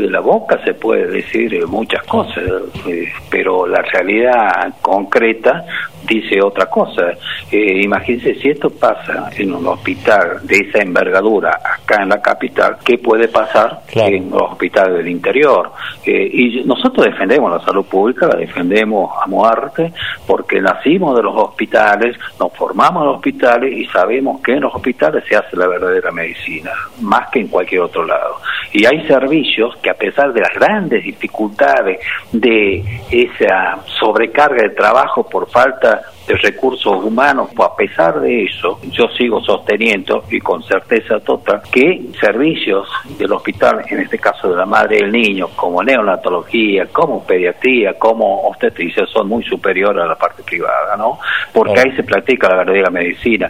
de la boca se puede decir muchas cosas, pero la realidad concreta dice otra cosa. Imagínense, si esto pasa en un hospital de esa envergadura acá en la capital, ¿qué puede pasar en los hospitales del interior? Y nosotros defendemos la salud pública, la defendemos a muerte, porque nacimos de los hospitales, nos formamos en los hospitales y sabemos que en los hospitales se hace la verdadera medicina, más que en cualquier otro lado. Y hay servicios que, a pesar de las grandes dificultades, de esa sobrecarga de trabajo por falta de recursos humanos, pues a pesar de eso, yo sigo sosteniendo, y con certeza total, que servicios del hospital, en este caso de la madre y el niño, como neonatología, como pediatría, como obstetricia, son muy superiores a la parte privada, ¿no? Porque ahí se practica la verdadera medicina.